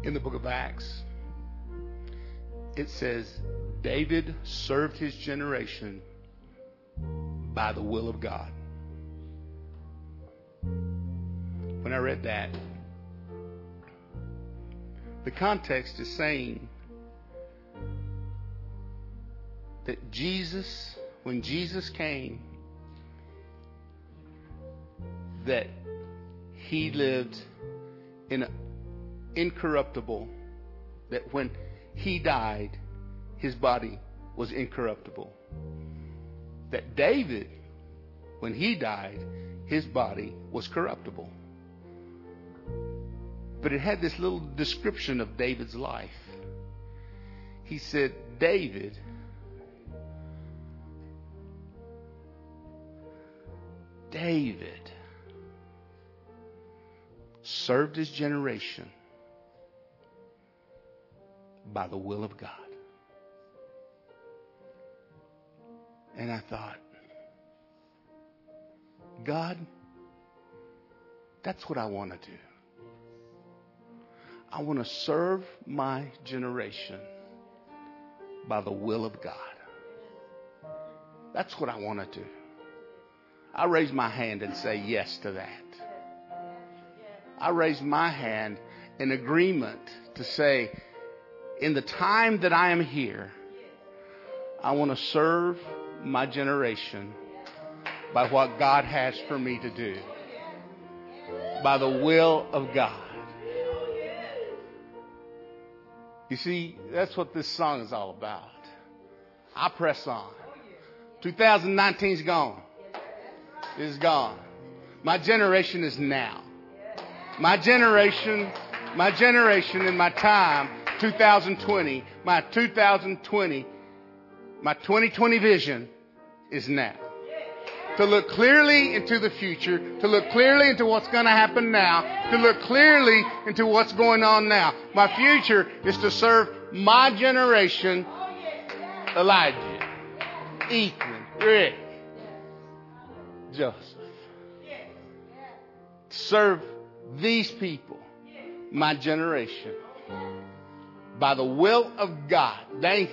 in the book of Acts, it says David served his generation by the will of God. When I read that, the context is saying that Jesus, when Jesus came, that he lived in an incorruptible, that when he died, his body was incorruptible. That David, when he died, his body was corruptible. But it had this little description of David's life. He said, David served his generation by the will of God. And I thought, God, that's what I want to do. I want to serve my generation by the will of God. That's what I want to do. I raise my hand and say yes to that. I raise my hand in agreement to say, in the time that I am here, I want to serve my generation by what God has for me to do, by the will of God. You see, that's what this song is all about. I press on. 2019's gone. It's gone. My generation is now. My generation and my time, 2020, my 2020 vision is now. To look clearly into the future, to look clearly into what's going to happen now, to look clearly into what's going on now. My future is to serve my generation, Elijah, Ethan, Rick, Joseph. Serve these people, my generation, by the will of God. There's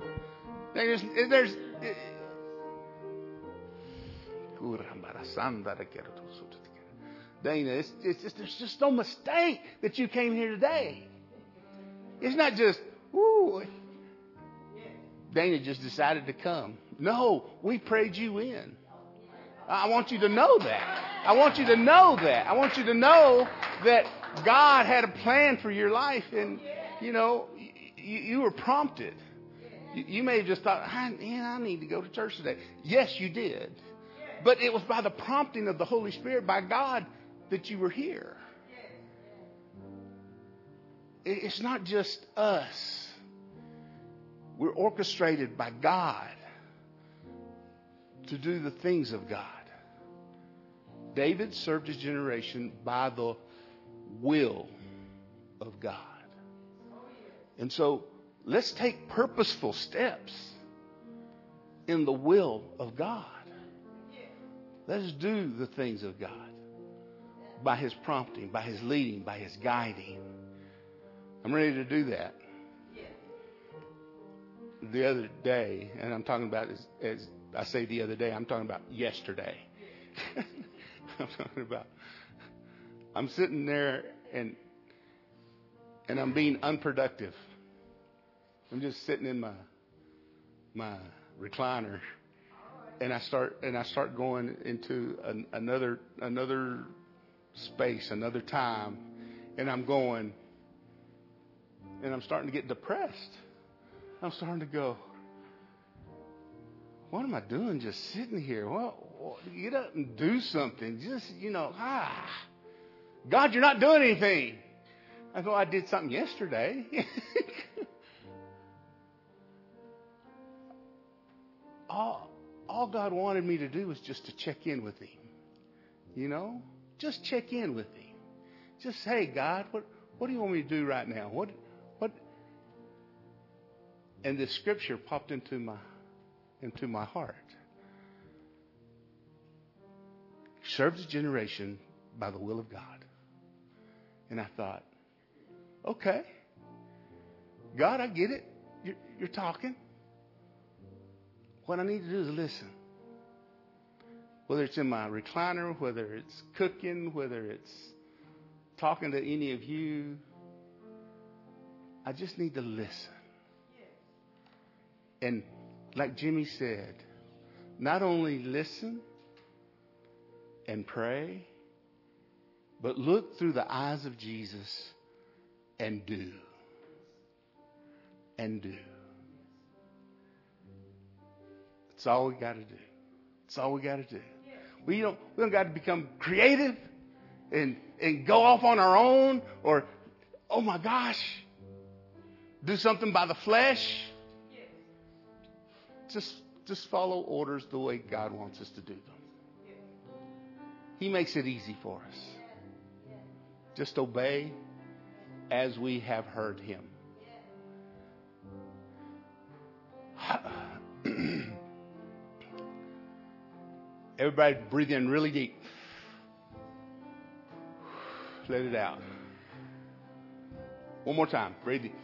Dana, there's just no mistake that you came here today. It's not just, ooh, Dana just decided to come. No, we prayed you in. I want you to know that. I want you to know that. I want you to know that God had a plan for your life, and, you know, you were prompted. You may have just thought, I need to go to church today. Yes, you did. But it was by the prompting of the Holy Spirit, by God, that you were here. It's not just us. We're orchestrated by God to do the things of God. David served his generation by the will of God. And so let's take purposeful steps in the will of God. Let's do the things of God by His prompting, by His leading, by His guiding. I'm ready to do that. The other day, and I'm talking about, as I say the other day, I'm talking about yesterday. I'm sitting there and I'm being unproductive. I'm just sitting in my recliner, and I start going into another space, another time, and I'm starting to get depressed. I'm starting to go, what am I doing just sitting here? Well, get up and do something. Just, God, you're not doing anything. I go, I did something yesterday. All God wanted me to do was just to check in with Him. Just check in with Him. Just say, God, what do you want me to do right now? What? And this scripture popped into my heart. Serve His generation by the will of God. And I thought, okay, God, I get it. You're talking. What I need to do is listen. Whether it's in my recliner, whether it's cooking, whether it's talking to any of you, I just need to listen. And like Jimmy said, not only listen and pray, but look through the eyes of Jesus and do. And do. That's all we got to do. That's all we got to do. We don't got to become creative and go off on our own or, oh my gosh, do something by the flesh. Just follow orders the way God wants us to do them. He makes it easy for us. Just obey as we have heard him. Everybody breathe in really deep. Let it out. One more time. Breathe deep.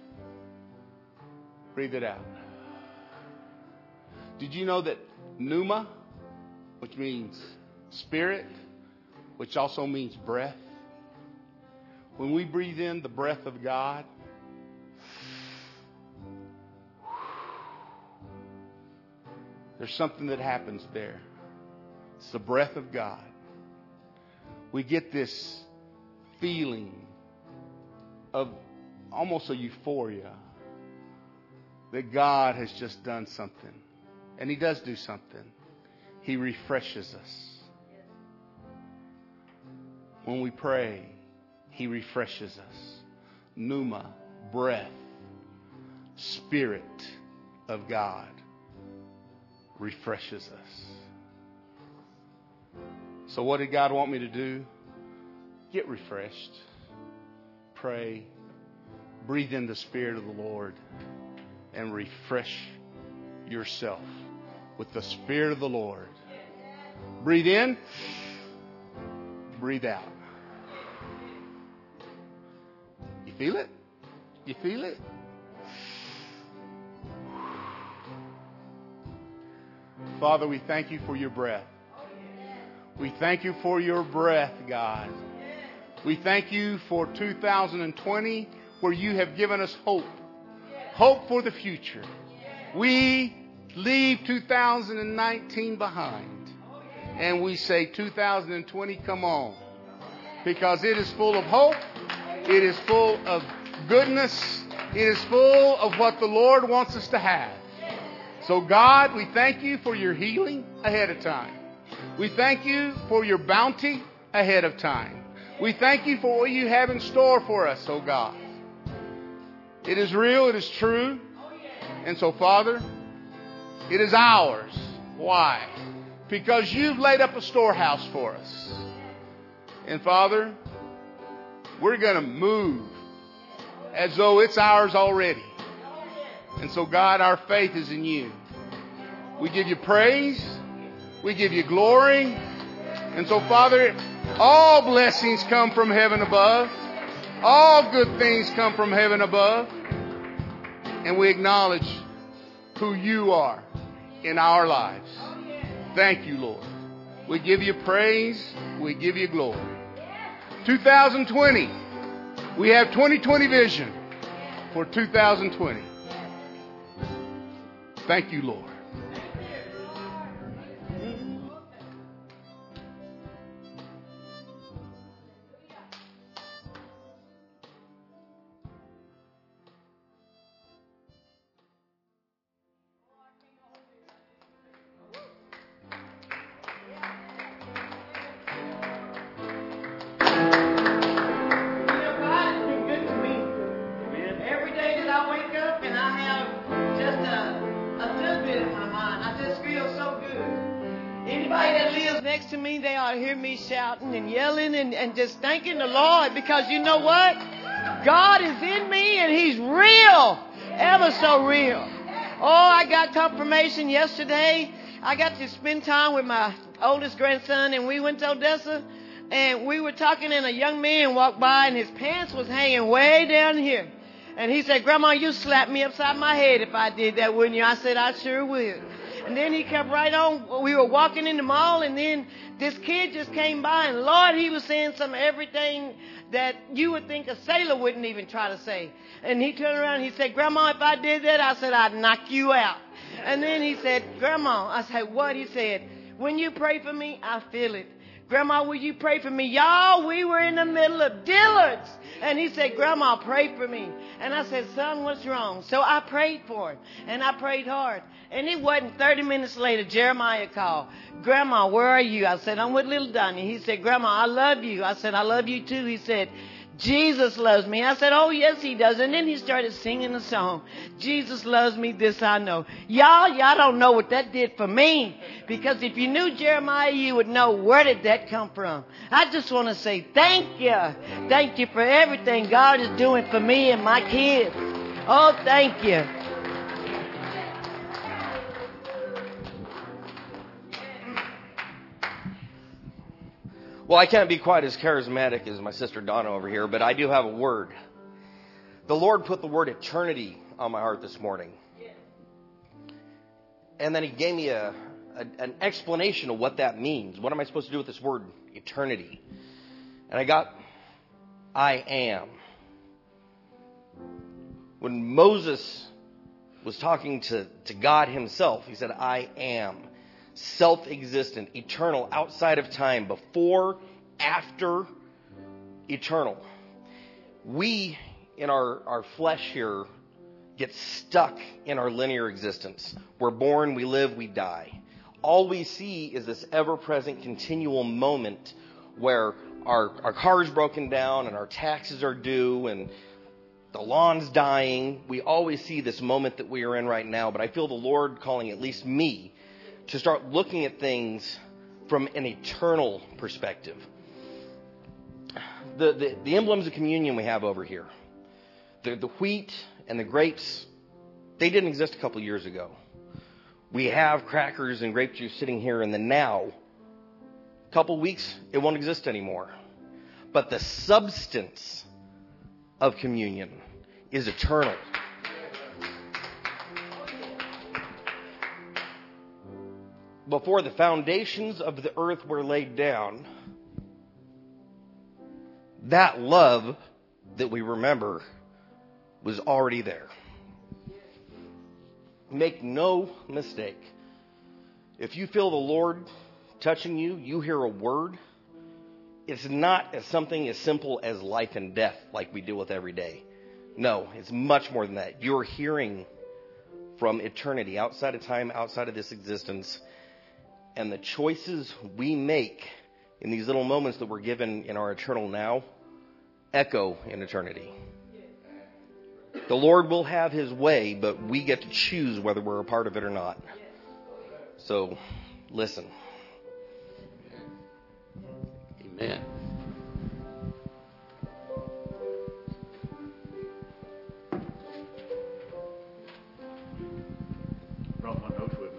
Breathe it out. Did you know that pneuma, which means spirit, which also means breath, when we breathe in the breath of God, there's something that happens there. It's the breath of God. We get this feeling of almost a euphoria that God has just done something. And he does do something. He refreshes us. When we pray, he refreshes us. Pneuma, breath, Spirit of God refreshes us. So what did God want me to do? Get refreshed. Pray. Breathe in the Spirit of the Lord and refresh yourself with the Spirit of the Lord. Breathe in. Breathe out. You feel it? You feel it? Father, we thank you for your breath. We thank you for your breath, God. We thank you for 2020, where you have given us hope. Hope for the future. We leave 2019 behind. And we say 2020, come on. Because it is full of hope. It is full of goodness. It is full of what the Lord wants us to have. So God, we thank you for your healing ahead of time. We thank you for your bounty ahead of time. We thank you for what you have in store for us, oh God. It is real, it is true. And so, Father, it is ours. Why? Because you've laid up a storehouse for us. And Father, we're going to move as though it's ours already. And so, God, our faith is in you. We give you praise. We give you glory. And so, Father, all blessings come from heaven above. All good things come from heaven above. And we acknowledge who you are in our lives. Thank you, Lord. We give you praise. We give you glory. 2020. We have 2020 vision for 2020. Thank you, Lord. Shouting and yelling and just thanking the Lord, because you know what? God is in me and he's real, ever so real. Oh, I got confirmation yesterday. I got to spend time with my oldest grandson, and we went to Odessa, and we were talking, and a young man walked by and his pants was hanging way down here. And he said, Grandma, you slap me upside my head if I did that, wouldn't you? I said, I sure would. And then he kept right on. We were walking in the mall, and then this kid just came by, and Lord, he was saying everything that you would think a sailor wouldn't even try to say. And he turned around and he said, Grandma, if I did that, I said, I'd knock you out. And then he said, Grandma, I said, what? He said, when you pray for me, I feel it. Grandma, will you pray for me? Y'all, we were in the middle of Dillard's. And he said, Grandma, pray for me. And I said, son, what's wrong? So I prayed for him. And I prayed hard. And it wasn't 30 minutes later, Jeremiah called. Grandma, where are you? I said, I'm with little Donnie. He said, Grandma, I love you. I said, I love you too. He said, Jesus loves me. I said, oh, yes, he does. And then he started singing a song. Jesus loves me, this I know. Y'all don't know what that did for me. Because if you knew Jeremiah, you would know where did that come from. I just want to say thank you. Thank you for everything God is doing for me and my kids. Oh, thank you. Well, I can't be quite as charismatic as my sister Donna over here, but I do have a word. The Lord put the word eternity on my heart this morning. And then he gave me an explanation of what that means. What am I supposed to do with this word eternity? And I got, I am. When Moses was talking to God himself, he said, I am. Self-existent, eternal, outside of time, before, after, eternal. We, in our flesh here, get stuck in our linear existence. We're born, we live, we die. All we see is this ever-present, continual moment where our car's broken down and our taxes are due and the lawn's dying. We always see this moment that we are in right now, but I feel the Lord calling at least me to start looking at things from an eternal perspective. The emblems of communion we have over here, the wheat and the grapes, they didn't exist a couple years ago. We have crackers and grape juice sitting here in the now. A couple weeks, it won't exist anymore. But the substance of communion is eternal. Before the foundations of the earth were laid down, that love that we remember was already there. Make no mistake. If you feel the Lord touching you, you hear a word, it's not as something as simple as life and death like we deal with every day. No, it's much more than that. You're hearing from eternity, outside of time, outside of this existence. And the choices we make in these little moments that we're given in our eternal now echo in eternity. The Lord will have his way, but we get to choose whether we're a part of it or not. So, listen. Amen. Brought my notes with me.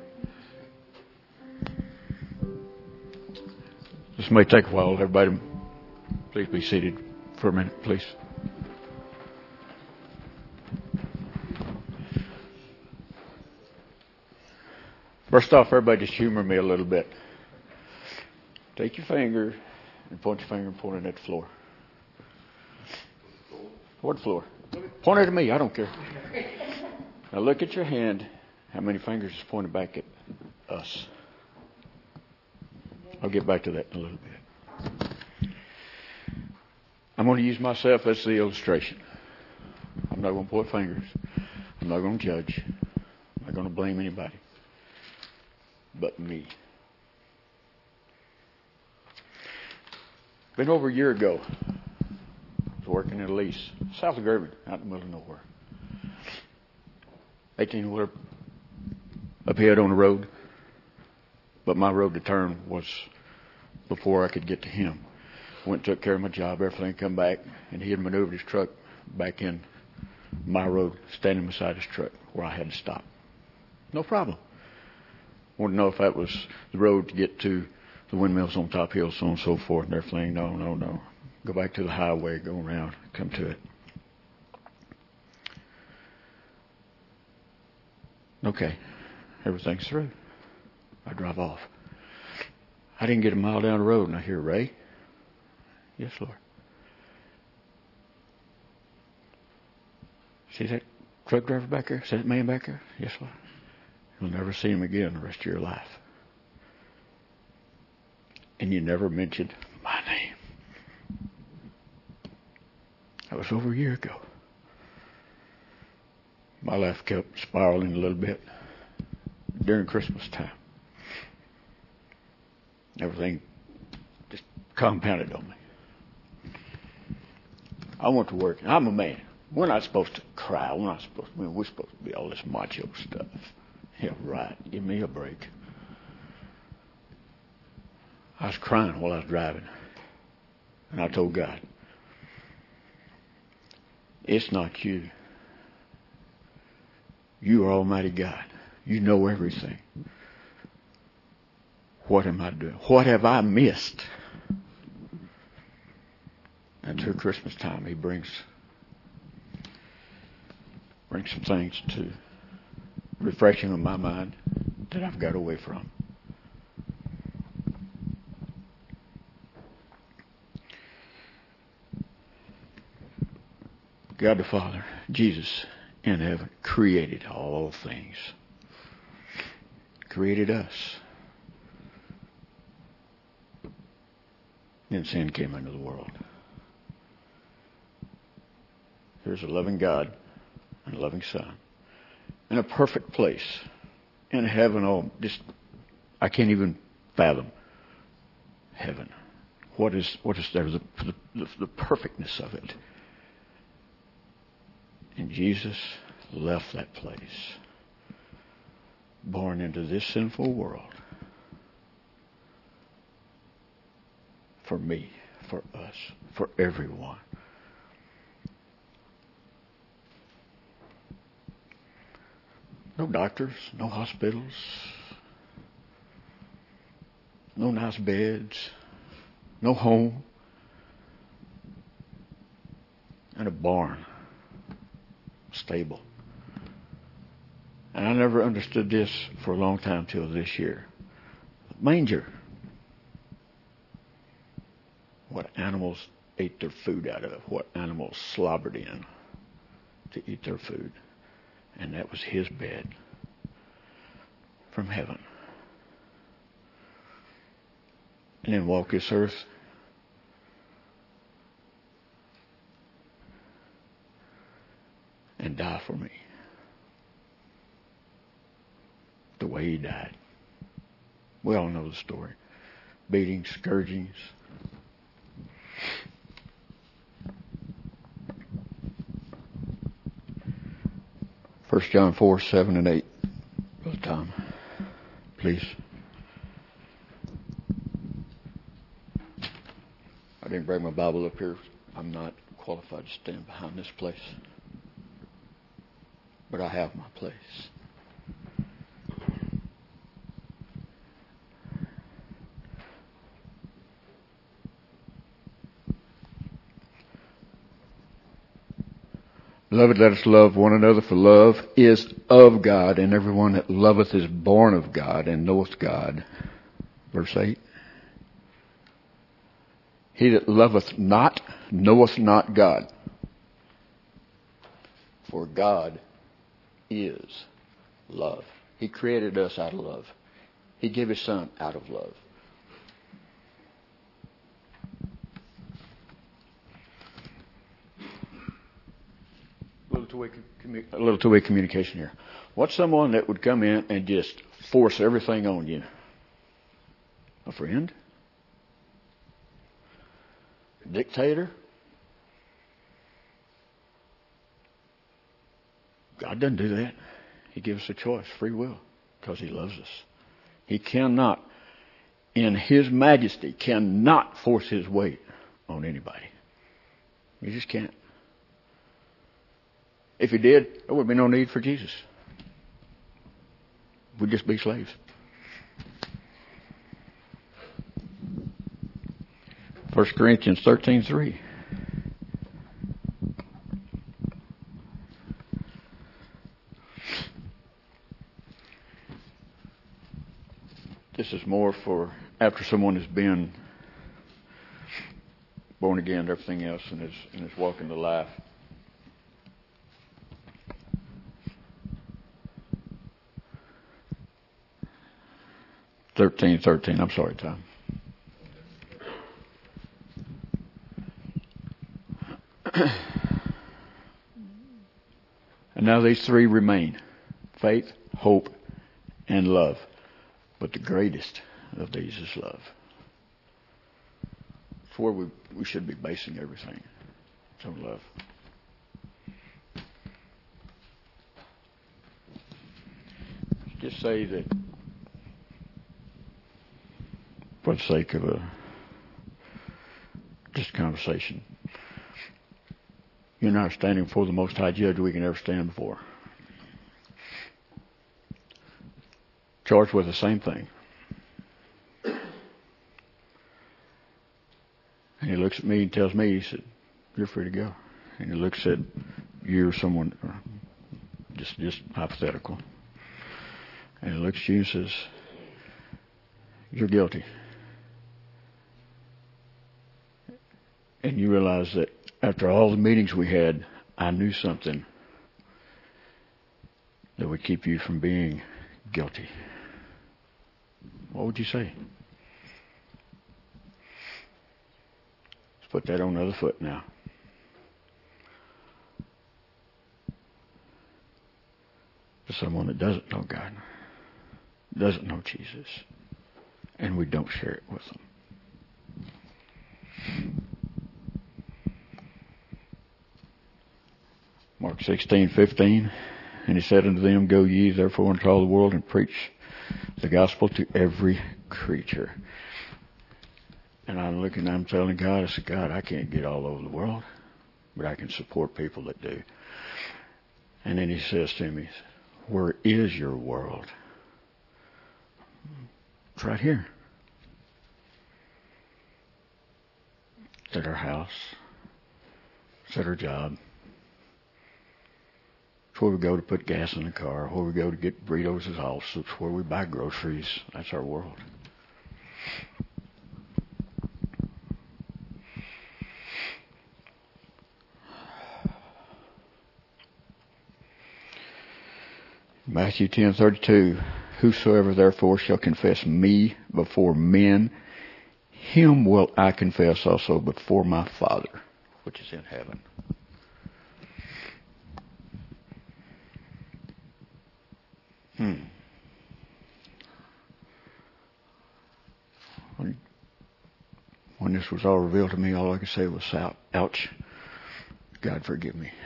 This may take a while. Everybody, please be seated for a minute, please. First off, everybody just humor me a little bit. Take your finger and point your finger and point it at the floor. What floor? Point it at me. I don't care. Now look at your hand. How many fingers is pointed back at us? I'll get back to that in a little bit. I'm going to use myself as the illustration. I'm not going to point fingers. I'm not going to judge. I'm not going to blame anybody but me. Been over a year ago. I was working at a lease, south of Gervin, out in the middle of nowhere. 18-wheeler up ahead on the road, but my road to turn was before I could get to him. Went and took care of my job, everything come back, and he had maneuvered his truck back in my road, standing beside his truck where I had to stop. No problem. Wanted to know if that was the road to get to the windmills on Top Hill, so on and so forth, and everything. No. Go back to the highway, go around, come to it. Okay, everything's through. I drive off. I didn't get a mile down the road and I hear, Ray? Yes, Lord. See that truck driver back there? See that man back there? Yes, Lord. You'll never see him again the rest of your life. And you never mentioned my name. That was over a year ago. My life kept spiraling a little bit during Christmas time. Everything just compounded on me. I went to work. I'm a man. We're not supposed to cry. We're supposed to be all this macho stuff. Yeah, right. Give me a break. I was crying while I was driving. And I told God, it's not you. You are Almighty God. You know everything. What am I doing? What have I missed? And through Christmas time, He brings some things to refreshing of my mind that I've got away from. God the Father, Jesus in heaven, created all things. Created us. Then sin came into the world. There's a loving God and a loving Son in a perfect place in heaven. Oh, I can't even fathom heaven. What is there? The perfectness of it. And Jesus left that place, born into this sinful world, for me, for us, for everyone. No doctors, no hospitals, no nice beds, no home, and a barn, stable. And I never understood this for a long time till this year. Manger. What animals ate their food out of, what animals slobbered in to eat their food. And that was His bed from heaven. And then walk this earth and die for me. The way He died. We all know the story. Beatings, scourgings. First John 4, 7 and 8. Brother Tom, please. I didn't bring my Bible up here. I'm not qualified to stand behind this place. But I have my place. Beloved, let us love one another, for love is of God, and everyone that loveth is born of God and knoweth God. Verse 8. He that loveth not knoweth not God, for God is love. He created us out of love. He gave His Son out of love. A little two-way communication here. What's someone that would come in and just force everything on you? A friend? A dictator? God doesn't do that. He gives us a choice, free will, because He loves us. He cannot, in His majesty, cannot force His weight on anybody. He just can't. If He did, there would be no need for Jesus. We'd just be slaves. 1 Corinthians 13:3. This is more for after someone has been born again and everything else and is walking the life. Thirteen. I'm sorry, Tom. And now these three remain: faith, hope, and love. But the greatest of these is love. It's where we should be basing everything. It's on love. Just say that, for the sake of just conversation, you and I are standing before the Most High Judge we can ever stand before. Charged with the same thing. And he looks at me and tells me, he said, "You're free to go." And he looks at you or someone, just hypothetical. And he looks at you and says, "You're guilty." And you realize that after all the meetings we had, I knew something that would keep you from being guilty. What would you say? Let's put that on the other foot now. To someone that doesn't know God, doesn't know Jesus, and we don't share it with them. Mark 16:15, and he said unto them, "Go ye therefore into all the world and preach the gospel to every creature." And I'm telling God, I said, "God, I can't get all over the world, but I can support people that do." And then he says to me, "Where is your world?" It's right here. It's at our house. It's at our job. It's where we go to put gas in the car, where we go to get burritos at the house. It's where we buy groceries. That's our world. Matthew 10:32, "Whosoever therefore shall confess me before men, him will I confess also before my Father, which is in heaven." When this was all revealed to me, all I could say was, "Ouch, God forgive me."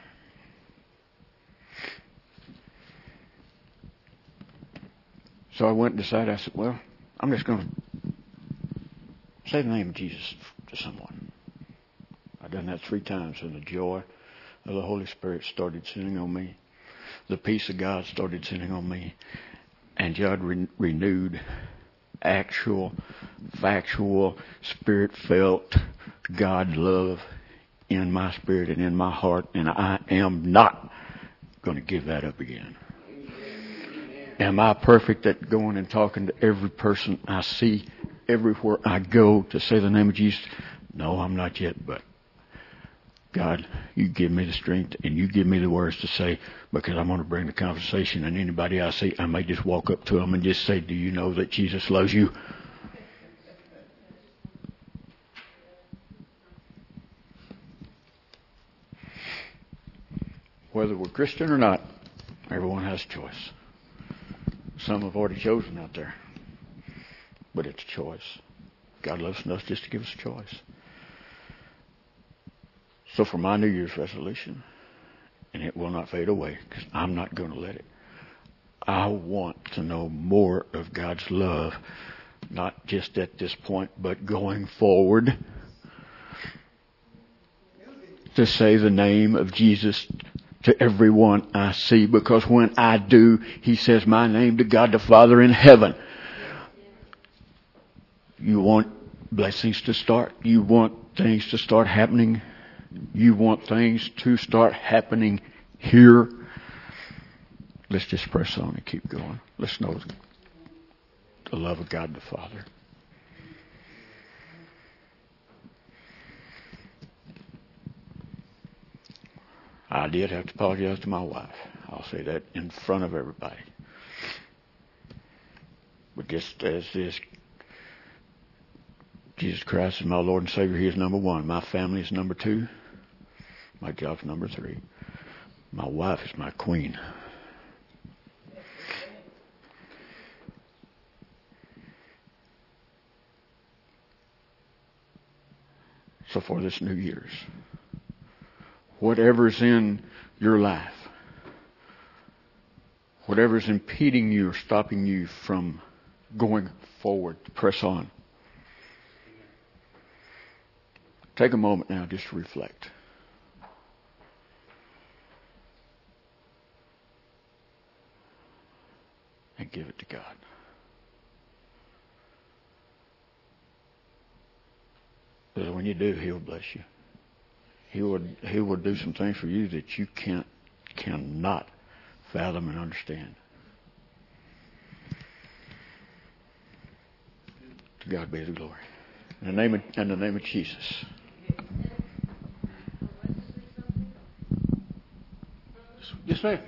So I went and decided, I said, well, I'm just going to say the name of Jesus to someone. I've done that 3 times, and the joy of the Holy Spirit started sitting on me. The peace of God started sitting on me. And God renewed actual, factual, spirit-felt God love in my spirit and in my heart. And I am not going to give that up again. Am I perfect at going and talking to every person I see everywhere I go to say the name of Jesus? No, I'm not yet, but God, you give me the strength and you give me the words to say, because I'm going to bring the conversation, and anybody I see, I may just walk up to them and just say, "Do you know that Jesus loves you?" Whether we're Christian or not, everyone has a choice. Some have already chosen out there, but it's a choice. God loves us just to give us a choice. So for my New Year's resolution, and it will not fade away because I'm not going to let it, I want to know more of God's love, not just at this point, but going forward. To say the name of Jesus to everyone I see, because when I do, He says my name to God the Father in heaven. You want blessings to start. You want things to start happening. You want things to start happening here. Let's just press on and keep going. Let's know the love of God the Father. I did have to apologize to my wife. I'll say that in front of everybody. But just as this, Jesus Christ is my Lord and Savior. He is number one. My family is number two. My job's number three. My wife is my queen. So for this New Year's, whatever's in your life, whatever's impeding you or stopping you from going forward, press on. Take a moment now just to reflect. And give it to God. Because when you do, He'll bless you. He will do some things for you that you cannot fathom and understand. To God be the glory. In the name of Jesus. Yes, ma'am.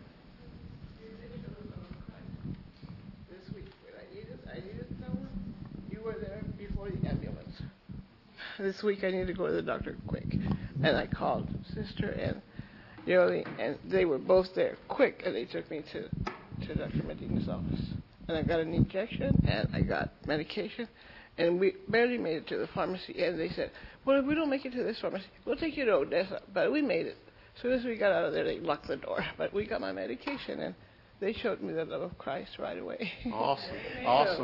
This week, when I needed someone, you were there before the ambulance. This week, I needed to go to the doctor quick, and I called Sister and Yoli, and they were both there quick, and they took me to Dr. Medina's office, and I got an injection, and I got medication, and we barely made it to the pharmacy, and they said, well, if we don't make it to this pharmacy, we'll take you to Odessa, but we made it. As soon as we got out of there, they locked the door, but we got my medication, and they showed me the love of Christ right away. Awesome. Awesome.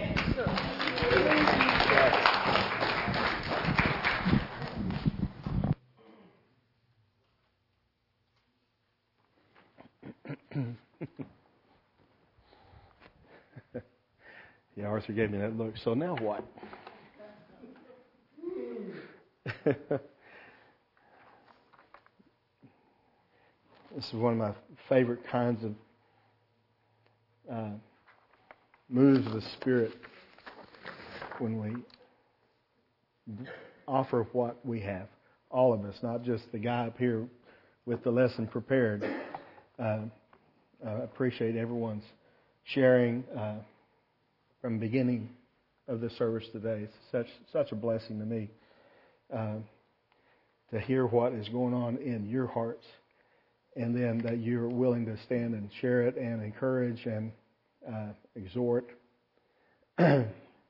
Yeah, Arthur gave me that look. So now what? This is one of my favorite kinds of moves of the Spirit when we offer what we have. All of us, not just the guy up here with the lesson prepared. I appreciate everyone's sharing from the beginning of the service today. It's such a blessing to me to hear what is going on in your hearts, and then that you're willing to stand and share it and encourage and exhort. I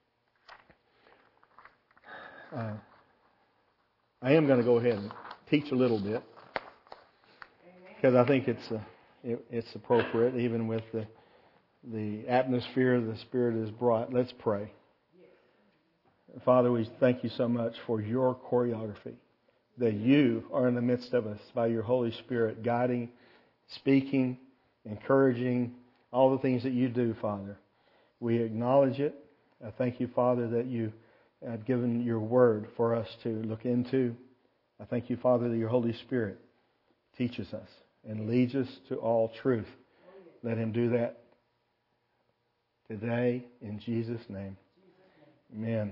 am going to go ahead and teach a little bit because I think it's appropriate, even with the atmosphere the Spirit has brought. Let's pray. Father, we thank you so much for your choreography, that you are in the midst of us by your Holy Spirit, guiding, speaking, encouraging, all the things that you do, Father. We acknowledge it. I thank you, Father, that you have given your word for us to look into. I thank you, Father, that your Holy Spirit teaches us and leads us to all truth. Let him do that today in Jesus' name. Amen.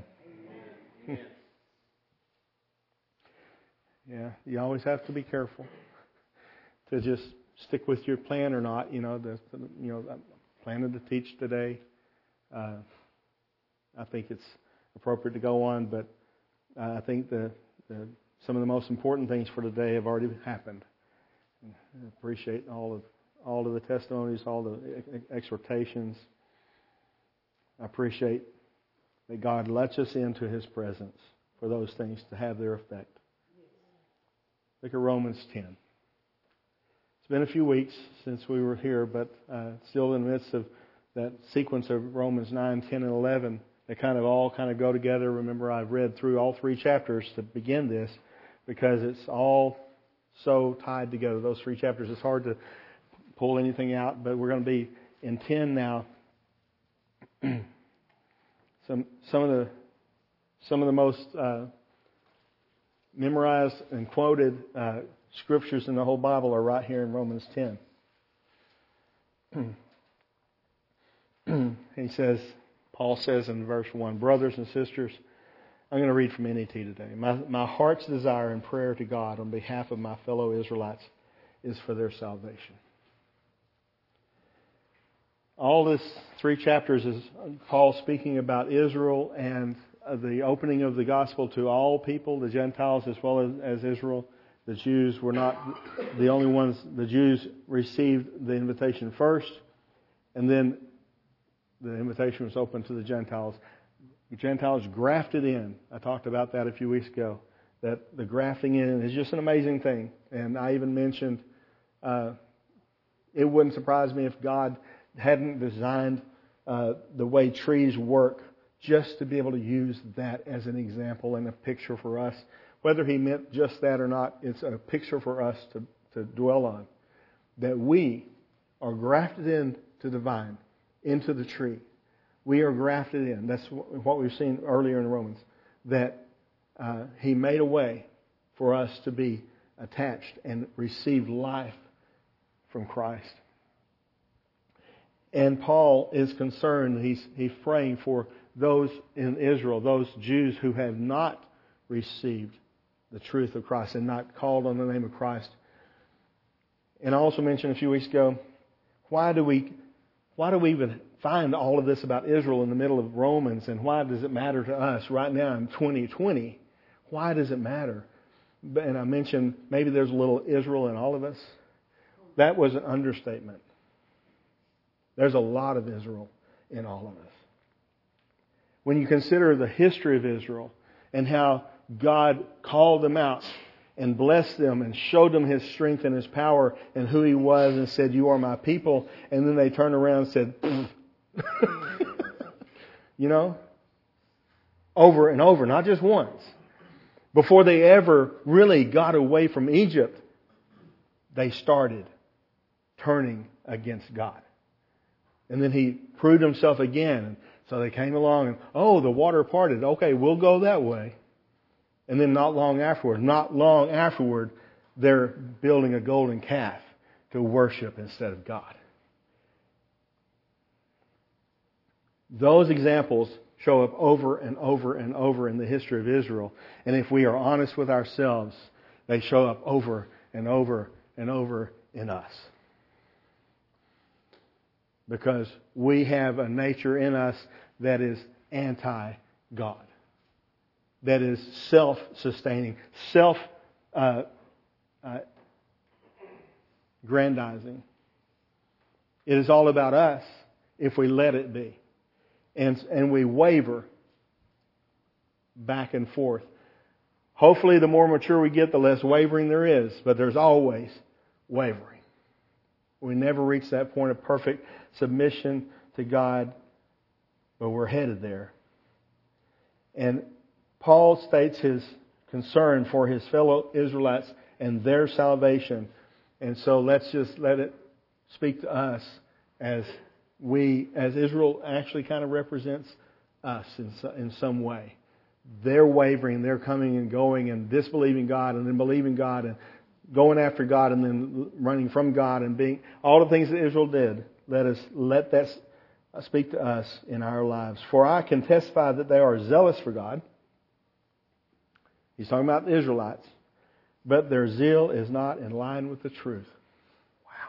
Yeah, you always have to be careful to just stick with your plan or not. I'm planning to teach today. I think it's appropriate to go on, but I think some of the most important things for today have already happened. I appreciate all of the testimonies, all the exhortations. I appreciate that God lets us into His presence for those things to have their effect. Look at Romans 10. It's been a few weeks since we were here, but still in the midst of that sequence of Romans 9, 10, and 11, they all go together. Remember, I've read through all 3 chapters to begin this because it's all so tied together. Those 3 chapters, it's hard to pull anything out, but we're going to be in 10 now. Some of the most memorized and quoted scriptures in the whole Bible are right here in Romans 10. He says, Paul says in verse 1, brothers and sisters, I'm going to read from NET today. My heart's desire and prayer to God on behalf of my fellow Israelites is for their salvation. All this 3 chapters is Paul speaking about Israel and the opening of the gospel to all people, the Gentiles as well as Israel. The Jews were not the only ones. The Jews received the invitation first, and then the invitation was open to the Gentiles. The Gentiles grafted in. I talked about that a few weeks ago, that the grafting in is just an amazing thing. And I even mentioned it wouldn't surprise me if God hadn't designed the way trees work just to be able to use that as an example and a picture for us. Whether He meant just that or not, it's a picture for us to dwell on. That we are grafted into the vine, into the tree. We are grafted in. That's what we've seen earlier in Romans. That He made a way for us to be attached and receive life from Christ. And Paul is concerned, he's praying for those in Israel, those Jews who have not received the truth of Christ and not called on the name of Christ. And I also mentioned a few weeks ago, why do we even find all of this about Israel in the middle of Romans, and why does it matter to us right now in 2020? Why does it matter? And I mentioned maybe there's a little Israel in all of us. That was an understatement. There's a lot of Israel in all of us. When you consider the history of Israel and how God called them out and blessed them and showed them His strength and His power and who He was and said, you are my people. And then they turned around and said, over and over, not just once. Before they ever really got away from Egypt, they started turning against God. And then He proved Himself again. So they came along and, the water parted. Okay, we'll go that way. And then not long afterward, they're building a golden calf to worship instead of God. Those examples show up over and over and over in the history of Israel. And if we are honest with ourselves, they show up over and over and over in us. Because we have a nature in us that is anti-God. That is self-sustaining, self-grandizing. It is all about us if we let it be. And we waver back and forth. Hopefully the more mature we get, the less wavering there is. But there's always wavering. We never reach that point of perfect submission to God, but we're headed there. And Paul states his concern for his fellow Israelites and their salvation. And so let's just let it speak to us as Israel actually kind of represents us in some way. They're wavering, they're coming and going and disbelieving God and then believing God and going after God and then running from God and being all the things that Israel did. Let that speak to us in our lives. For I can testify that they are zealous for God. He's talking about the Israelites. But their zeal is not in line with the truth. Wow.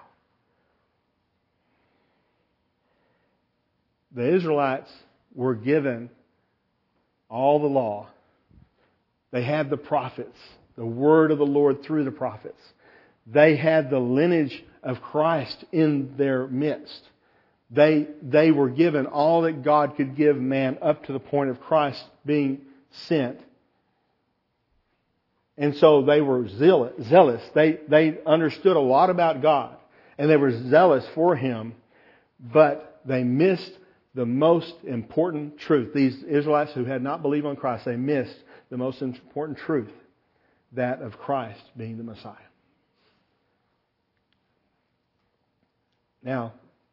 The Israelites were given all the law. They had the prophets, the word of the Lord through the prophets. They had the lineage of Christ in their midst. They were given all that God could give man up to the point of Christ being sent. And so they were zealous. They understood a lot about God. And they were zealous for Him. But they missed the most important truth. These Israelites who had not believed on Christ, they missed the most important truth. That of Christ being the Messiah. Now,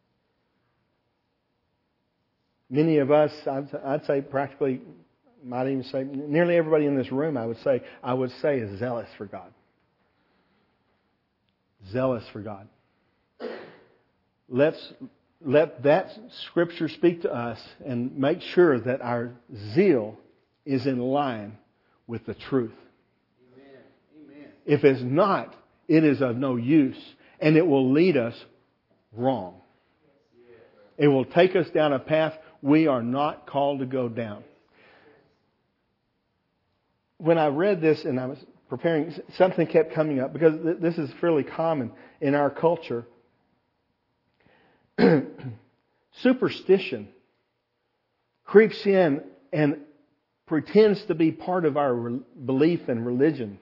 many of us, I'd say practically, might even say nearly everybody in this room, I would say is zealous for God. Zealous for God. Let's let that Scripture speak to us and make sure that our zeal is in line with the truth. Amen. If it's not, it is of no use, and it will lead us wrong. It will take us down a path we are not called to go down. When I read this and I was preparing, something kept coming up because this is fairly common in our culture. Superstition creeps in and pretends to be part of our belief and religion.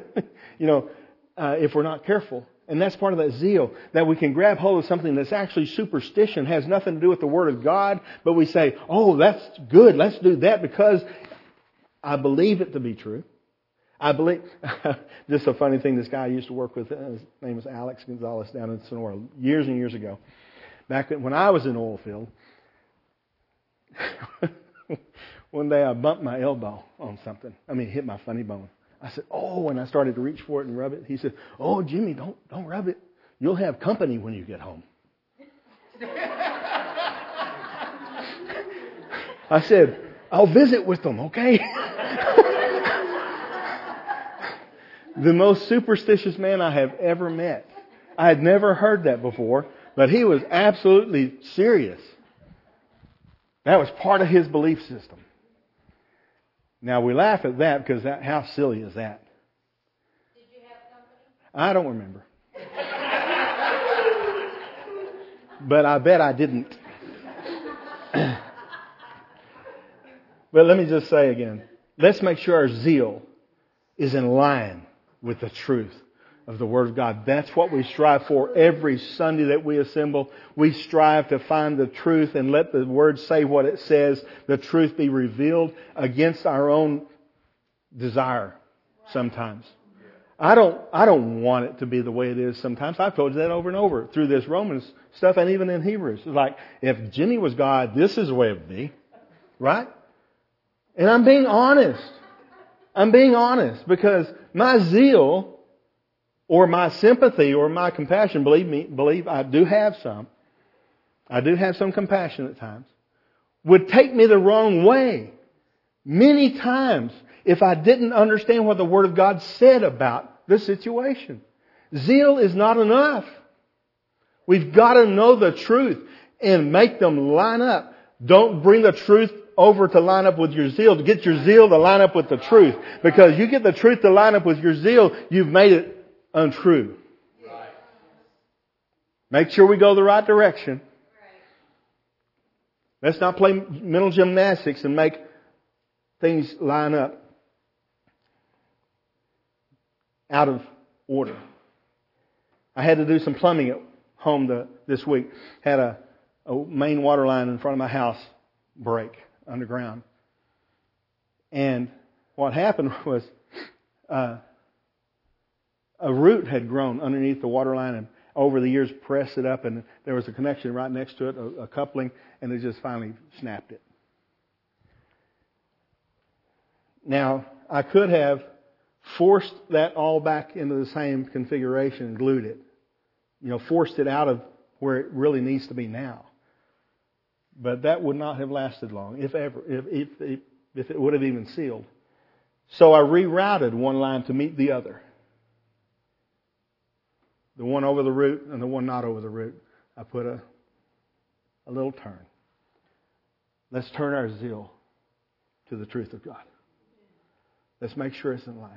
If we're not careful. And that's part of that zeal, that we can grab hold of something that's actually superstition, has nothing to do with the Word of God, but we say, oh, that's good, let's do that because I believe it to be true. I believe, this is a funny thing, this guy I used to work with, his name was Alex Gonzalez down in Sonora, years and years ago. Back when I was in the oil field, one day I bumped my elbow on something. Hit my funny bone. I said, oh, and I started to reach for it and rub it. He said, oh, Jimmy, don't rub it. You'll have company when you get home. I said, I'll visit with them, okay? The most superstitious man I have ever met. I had never heard that before, but he was absolutely serious. That was part of his belief system. Now, we laugh at that because how silly is that? Did you have company? I don't remember. But I bet I didn't. But let me just say again, let's make sure our zeal is in line with the truth of the Word of God. That's what we strive for every Sunday that we assemble. We strive to find the truth and let the Word say what it says. The truth be revealed against our own desire sometimes. I don't want it to be the way it is sometimes. I've told you that over and over through this Romans stuff and even in Hebrews. It's like, if Jimmy was God, this is the way it would be. Right? And I'm being honest. Because my zeal or my sympathy or my compassion, believe I do have some. I do have some compassion at times. Would take me the wrong way many times if I didn't understand what the Word of God said about the situation. Zeal is not enough. We've got to know the truth and make them line up. Don't bring the truth over to line up with your zeal. To get your zeal to line up with the truth. Because you get the truth to line up with your zeal, you've made it untrue. Right. Make sure we go the right direction. Right. Let's not play mental gymnastics and make things line up out of order. I had to do some plumbing at home this week. Had a main water line in front of my house break underground. And what happened was a root had grown underneath the water line and over the years pressed it up, and there was a connection right next to it, a coupling, and it just finally snapped it. Now, I could have forced that all back into the same configuration and glued it. Forced it out of where it really needs to be now. But that would not have lasted long, if ever, if it would have even sealed. So I rerouted one line to meet the other. The one over the root and the one not over the root. I put a little turn. Let's turn our zeal to the truth of God. Let's make sure it's in line.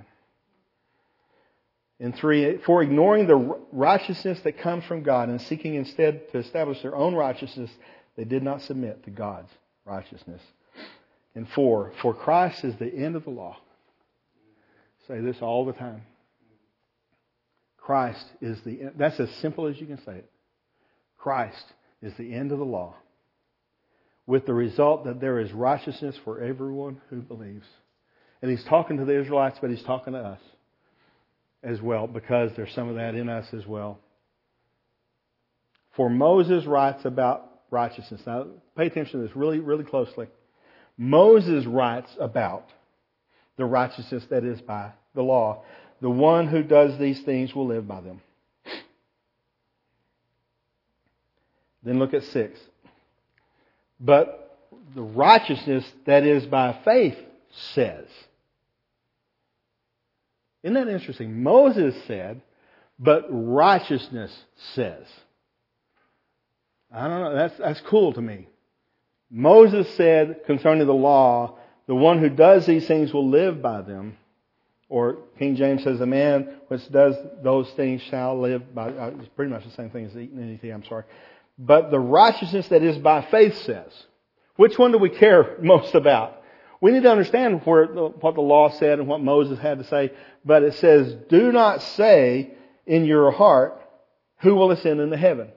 And 3, for ignoring the righteousness that comes from God and seeking instead to establish their own righteousness, they did not submit to God's righteousness. And 4, for Christ is the end of the law. Say this all the time. Christ is the end. That's as simple as you can say it. Christ is the end of the law, with the result that there is righteousness for everyone who believes. And he's talking to the Israelites, but he's talking to us as well, because there's some of that in us as well. For Moses writes about righteousness. Now, pay attention to this really, really closely. Moses writes about the righteousness that is by the law. The one who does these things will live by them. Then look at 6. But the righteousness that is by faith says. Isn't that interesting? Moses said, but righteousness says. I don't know. That's cool to me. Moses said concerning the law, the one who does these things will live by them. Or King James says, the man which does those things shall live by. It's pretty much the same thing as eating anything, I'm sorry. But the righteousness that is by faith says. Which one do we care most about? We need to understand what the law said and what Moses had to say. But it says, do not say in your heart, who will ascend into heaven?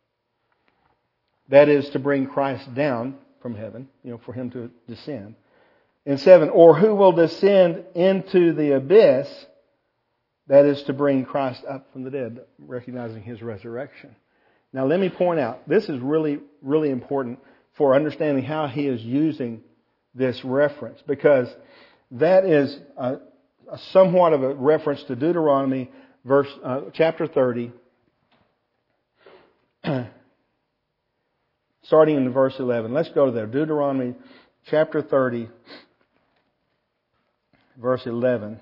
That is to bring Christ down from heaven, for Him to descend. And 7, or who will descend into the abyss? That is to bring Christ up from the dead, recognizing His resurrection. Now let me point out, this is really, really important for understanding how he is using this reference, because that is somewhat of a reference to Deuteronomy chapter 30, starting in verse 11. Let's go there. Deuteronomy chapter 30, verse 11.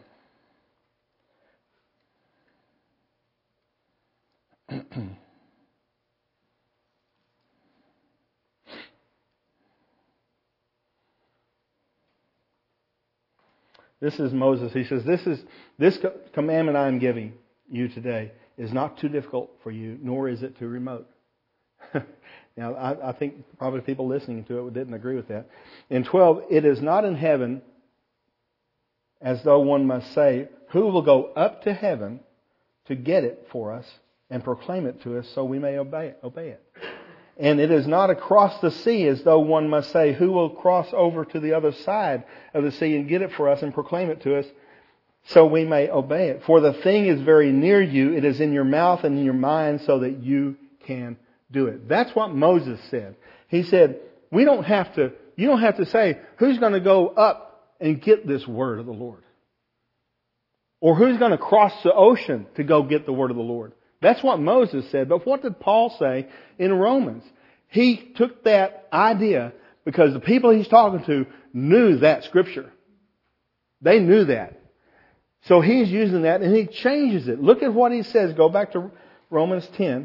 This is Moses. He says, this commandment I am giving you today is not too difficult for you, nor is it too remote. Now, I think probably people listening to it didn't agree with that. In 12, it is not in heaven, as though one must say, who will go up to heaven to get it for us and proclaim it to us so we may obey it. And it is not across the sea, as though one must say, who will cross over to the other side of the sea and get it for us and proclaim it to us so we may obey it. For the thing is very near you. It is in your mouth and in your mind so that you can do it. That's what Moses said. He said, you don't have to say, who's going to go up and get this word of the Lord? Or who's going to cross the ocean to go get the word of the Lord? That's what Moses said. But what did Paul say in Romans? He took that idea because the people he's talking to knew that scripture. They knew that. So he's using that and he changes it. Look at what he says. Go back to Romans 10.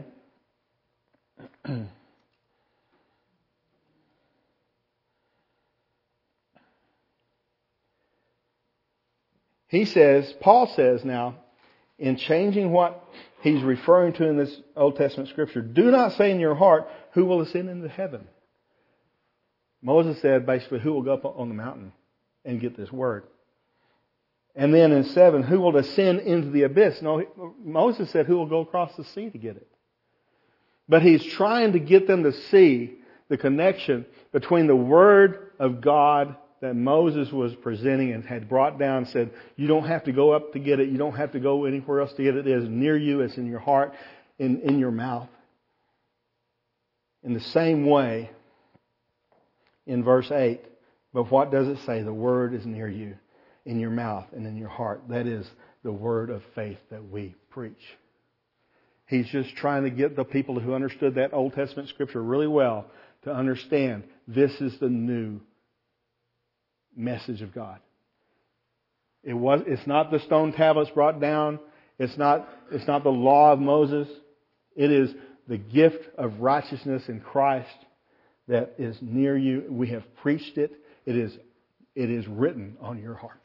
Paul says now, in changing what he's referring to in this Old Testament scripture, do not say in your heart, who will ascend into heaven? Moses said basically, who will go up on the mountain and get this word? And then in 7, who will descend into the abyss? No, Moses said, who will go across the sea to get it? But he's trying to get them to see the connection between the Word of God that Moses was presenting and had brought down and said, you don't have to go up to get it. You don't have to go anywhere else to get it. It is near you. It's in your heart, in your mouth. In the same way, in verse 8, but what does it say? The Word is near you, in your mouth and in your heart. That is the word of faith that we preach. He's just trying to get the people who understood that Old Testament scripture really well to understand this is the new message of God. It's not the stone tablets brought down. It's not the law of Moses. It is the gift of righteousness in Christ that is near you. We have preached it. It is written on your hearts.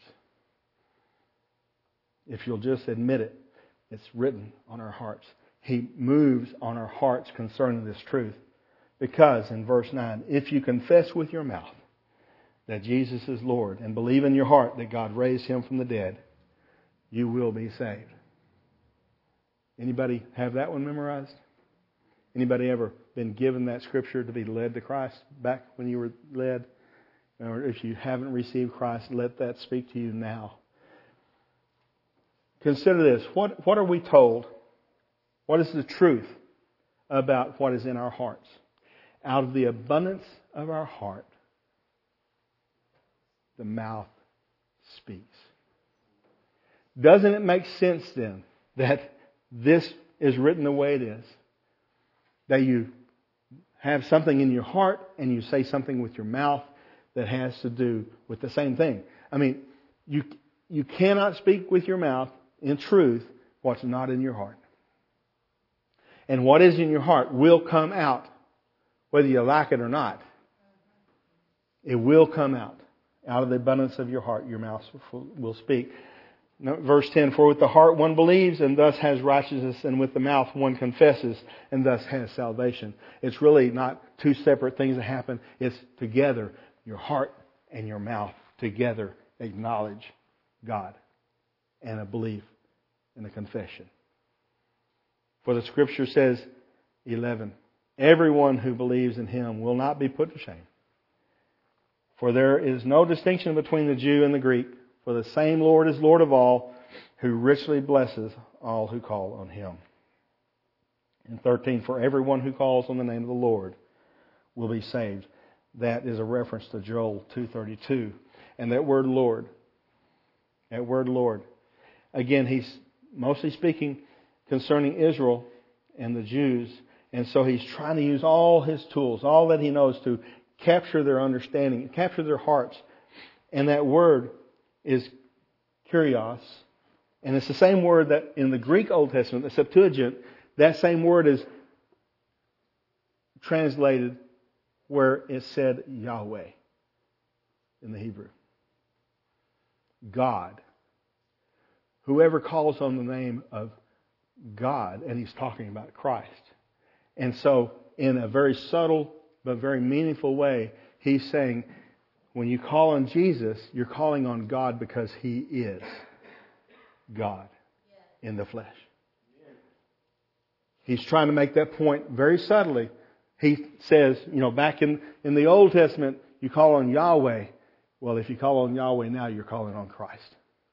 If you'll just admit it, it's written on our hearts. He moves on our hearts concerning this truth. Because in verse 9, if you confess with your mouth that Jesus is Lord and believe in your heart that God raised Him from the dead, you will be saved. Anybody have that one memorized? Anybody ever been given that scripture to be led to Christ back when you were led? Or if you haven't received Christ, let that speak to you now. Consider this. What are we told? What is the truth about what is in our hearts? Out of the abundance of our heart, the mouth speaks. Doesn't it make sense then that this is written the way it is? That you have something in your heart and you say something with your mouth that has to do with the same thing. I mean, you cannot speak with your mouth in truth what's not in your heart. And what is in your heart will come out, whether you like it or not. It will come out. Out of the abundance of your heart, your mouth will speak. Verse 10, for with the heart one believes and thus has righteousness, and with the mouth one confesses and thus has salvation. It's really not two separate things that happen. It's together. Your heart and your mouth together acknowledge God and a belief and a confession. For the Scripture says, 11, everyone who believes in Him will not be put to shame. For there is no distinction between the Jew and the Greek, for the same Lord is Lord of all, who richly blesses all who call on Him. And 13, for everyone who calls on the name of the Lord will be saved. That is a reference to Joel 2:32. And that word Lord, again, he's mostly speaking concerning Israel and the Jews. And so he's trying to use all his tools, all that he knows to capture their understanding, capture their hearts. And that word is kurios. And it's the same word that in the Greek Old Testament, the Septuagint, that same word is translated where it said Yahweh in the Hebrew. God. Whoever calls on the name of God, and he's talking about Christ. And so, in a very subtle but very meaningful way, he's saying, when you call on Jesus, you're calling on God because He is God in the flesh. He's trying to make that point very subtly. He says, back in the Old Testament, you call on Yahweh. Well, if you call on Yahweh now, you're calling on Christ.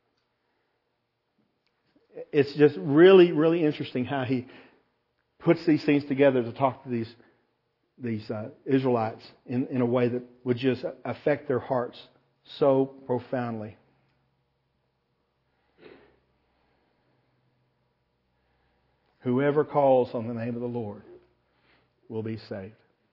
It's just really, really interesting how he puts these things together to talk to these Israelites in a way that would just affect their hearts so profoundly. Whoever calls on the name of the Lord will be saved.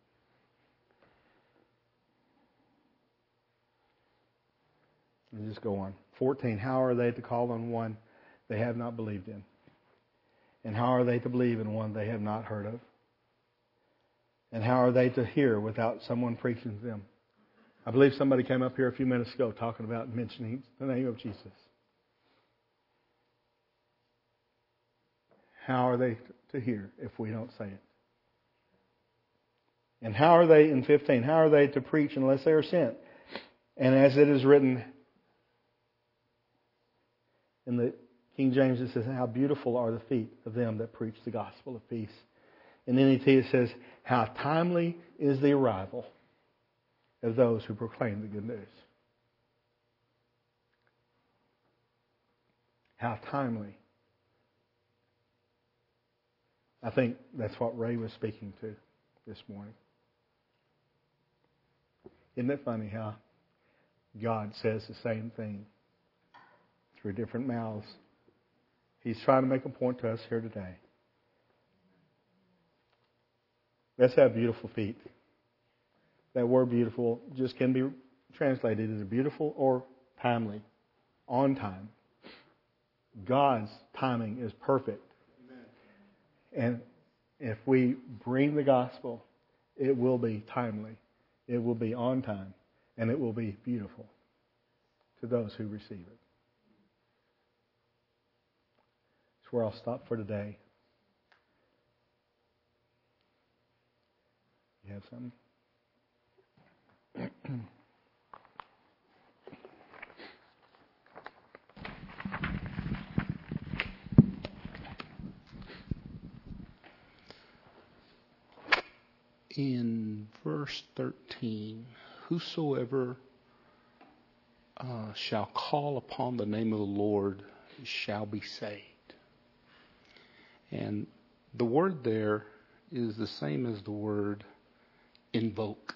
And just go on. 14. How are they to call on one they have not believed in? And how are they to believe in one they have not heard of? And how are they to hear without someone preaching to them? I believe somebody came up here a few minutes ago talking about mentioning the name of Jesus. How are they to hear if we don't say it? And how are they, in 15, how are they to preach unless they are sent? And as it is written in the King James, it says, how beautiful are the feet of them that preach the gospel of peace. In NET it says, how timely is the arrival of those who proclaim the good news. How timely. I think that's what Ray was speaking to this morning. Isn't it funny how God says the same thing through different mouths? He's trying to make a point to us here today. Let's have beautiful feet. That word beautiful just can be translated as beautiful or timely, on time. God's timing is perfect. And if we bring the gospel, it will be timely, it will be on time, and it will be beautiful to those who receive it. That's where I'll stop for today. You have something? In verse 13, whosoever shall call upon the name of the Lord shall be saved. And the word there is the same as the word invoke.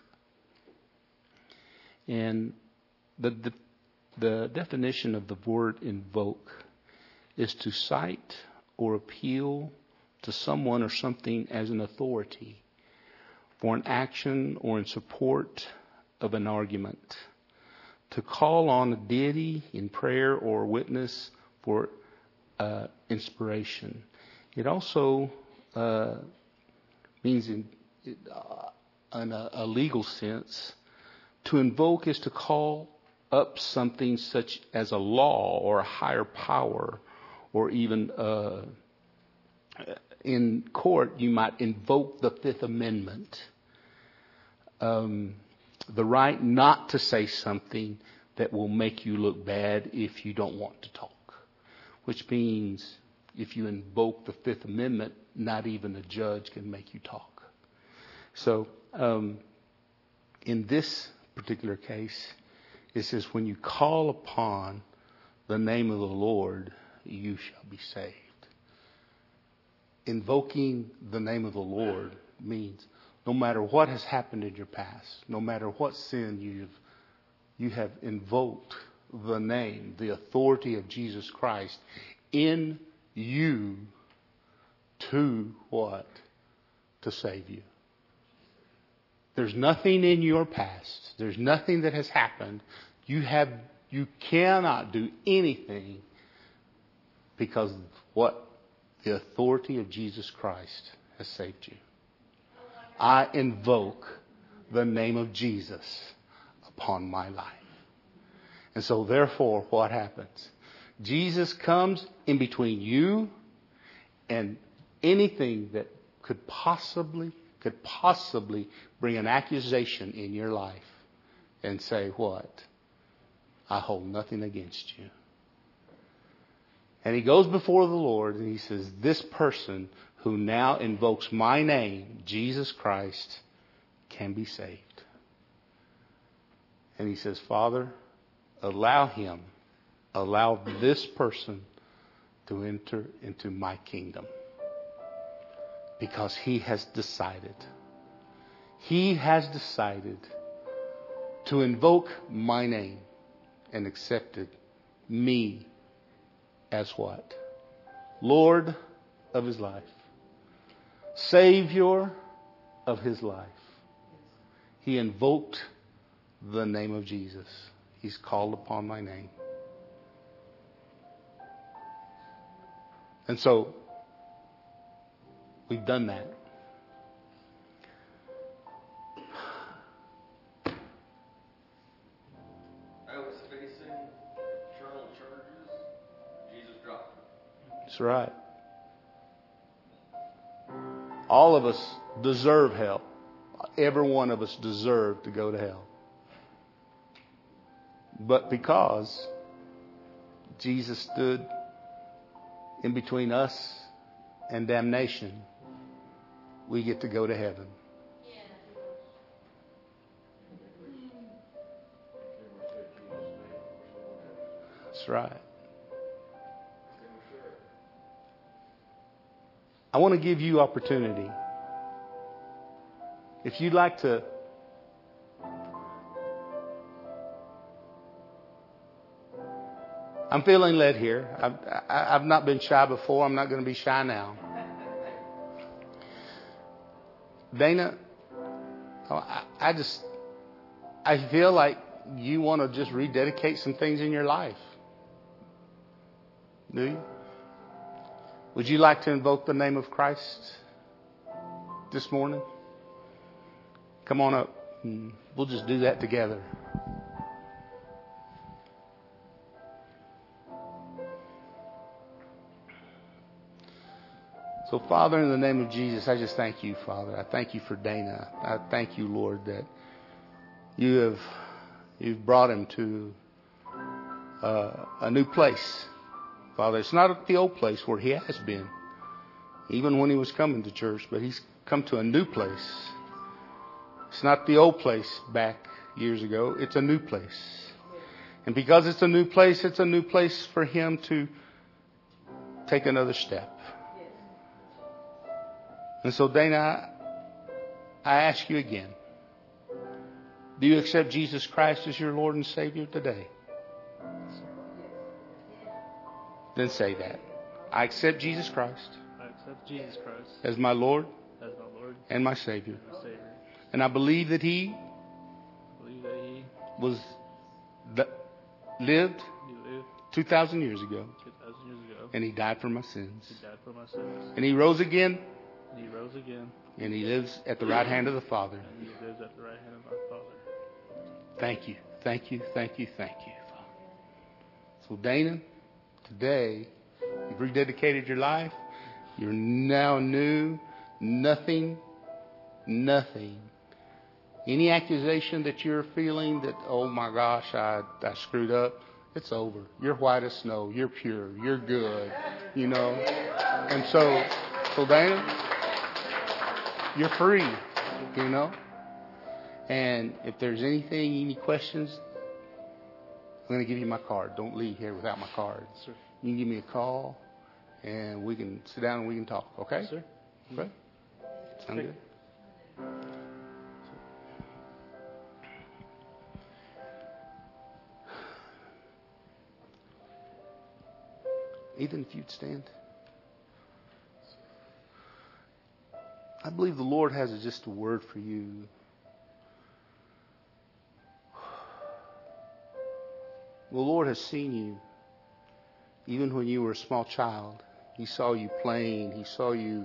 And the definition of the word invoke is to cite or appeal to someone or something as an authority, for an action or in support of an argument. To call on a deity in prayer or witness for inspiration. It also means in a legal sense, to invoke is to call up something such as a law or a higher power, or even in court you might invoke the Fifth Amendment. The right not to say something that will make you look bad if you don't want to talk. Which means if you invoke the Fifth Amendment, not even a judge can make you talk. So in this particular case, it says, when you call upon the name of the Lord, you shall be saved. Invoking the name of the Lord means no matter what has happened in your past, no matter what sin you have invoked the name, the authority of Jesus Christ in you to what? To save you. There's nothing in your past. There's nothing that has happened. You cannot do anything because what? The authority of Jesus Christ has saved you. I invoke the name of Jesus upon my life. And so therefore, what happens? Jesus comes in between you and anything that could possibly bring an accusation in your life and say, what? I hold nothing against you. And he goes before the Lord and he says, this person who now invokes my name, Jesus Christ, can be saved. And he says, Father, allow this person to enter into my kingdom. Because he has decided to invoke my name and accepted me as what? Lord of his life. Savior of his life. He invoked the name of Jesus. He's called upon my name. And so, we've done that. I was facing eternal charges. Jesus dropped them. That's right. All of us deserve hell. Every one of us deserve to go to hell. But because Jesus stood in between us and damnation, we get to go to heaven. That's right. I want to give you opportunity. If you'd like to I'm feeling led here. I've not been shy before. I'm not going to be shy now. Dana, I feel like you want to just rededicate some things in your life. Do you? Would you like to invoke the name of Christ this morning? Come on up. We'll just do that together. So, Father, in the name of Jesus, I just thank you, Father. I thank you for Dana. I thank you, Lord, that you've brought him to a new place. Father, it's not the old place where he has been, even when he was coming to church, but he's come to a new place. It's not the old place back years ago. It's a new place. And because it's a new place for him to take another step. And so, Dana, I ask you again, do you accept Jesus Christ as your Lord and Savior today? Then say that. I accept Jesus Christ. I accept Jesus Christ as my Lord as my Lord and my Savior. and my Savior. And I believe that he was lived He lived 2,000 years ago. 2,000 years ago. And he died for my sins. He died for my sins. And he rose again. And he rose again. And he lives at the right hand of the Father. And he lives at the right hand of our Father. Thank you. Thank you. Thank you. Thank you. So Dana, today, you've rededicated your life. You're now new. Nothing. Any accusation that you're feeling that, oh my gosh, I screwed up, it's over. You're white as snow. You're pure. You're good. You know. And so Dana, you're free. You know. And if there's any questions, I'm going to give you my card. Don't leave here without my card. Sir. You can give me a call, and we can sit down and we can talk. Okay? Sir. Okay? Sound good? Ethan, if you'd stand. I believe the Lord has just a word for you. The Lord has seen you even when you were a small child. He saw you playing. He saw you.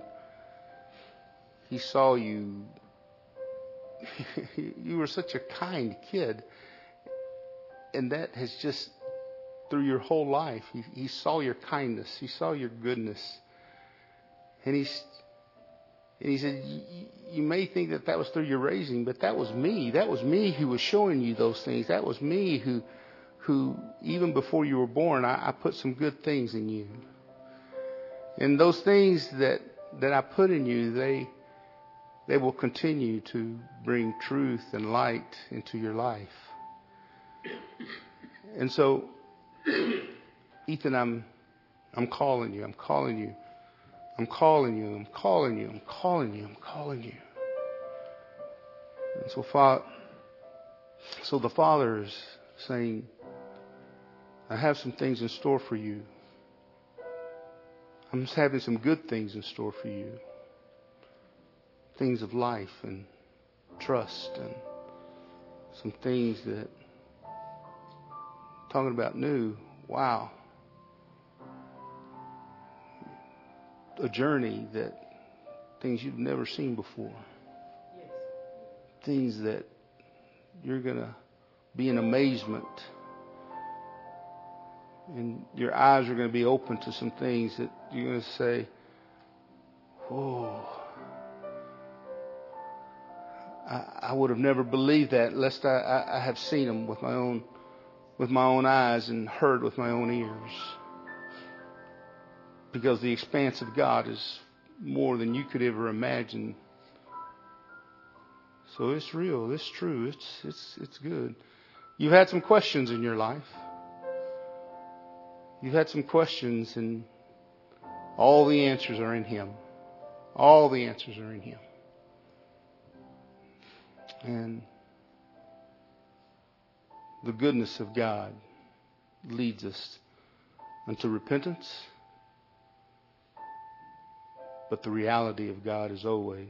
You were such a kind kid. And that has just, through your whole life, he saw your kindness. He saw your goodness. And he said, you may think that was through your raising, but that was me. That was me who was showing you those things. That was me who even before you were born, I put some good things in you. And those things that I put in you, they will continue to bring truth and light into your life. And so, Ethan, I'm calling you. I'm calling you. I'm calling you. I'm calling you. I'm calling you. I'm calling you. And so the Father is saying, I have some things in store for you. I'm just having some good things in store for you. Things of life and trust and some things that, talking about new, wow. A journey that, things you've never seen before. Things that you're going to be in amazement. And your eyes are going to be open to some things that you're going to say, whoa. I would have never believed that unless I have seen them with my own eyes and heard with my own ears. Because the expanse of God is more than you could ever imagine. So it's real. It's true. It's good. You've had some questions in your life. You've had some questions, and all the answers are in Him. All the answers are in Him. And the goodness of God leads us unto repentance. But the reality of God is always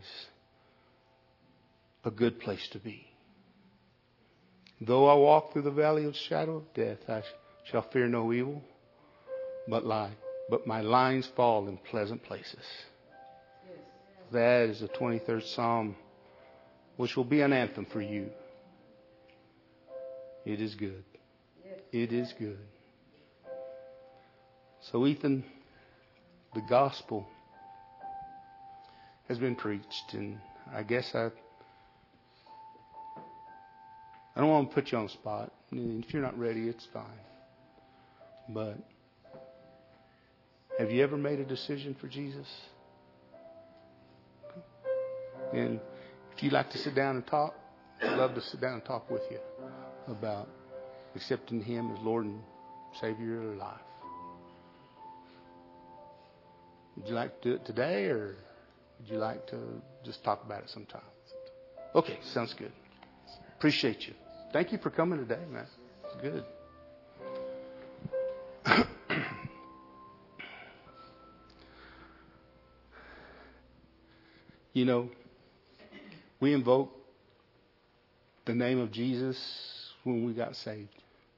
a good place to be. Though I walk through the valley of the shadow of death, I shall fear no evil, but my lines fall in pleasant places. That is the 23rd Psalm, which will be an anthem for you. It is good. It is good. So, Ethan, the gospel has been preached, and I guess I don't want to put you on the spot. If you're not ready, it's fine. But have you ever made a decision for Jesus? And if you'd like to sit down and talk, I'd love to sit down and talk with you about accepting Him as Lord and Savior of your life. Would you like to do it today, or would you like to just talk about it sometime? Okay, sounds good. Appreciate you. Thank you for coming today, man. It's good. You know, we invoke the name of Jesus when we got saved.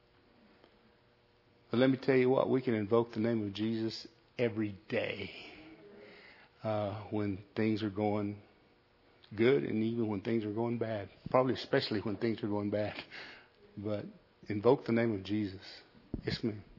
But let me tell you what, we can invoke the name of Jesus every day when things are going good and even when things are going bad. Probably especially when things are going bad. But invoke the name of Jesus. Yes, ma'am.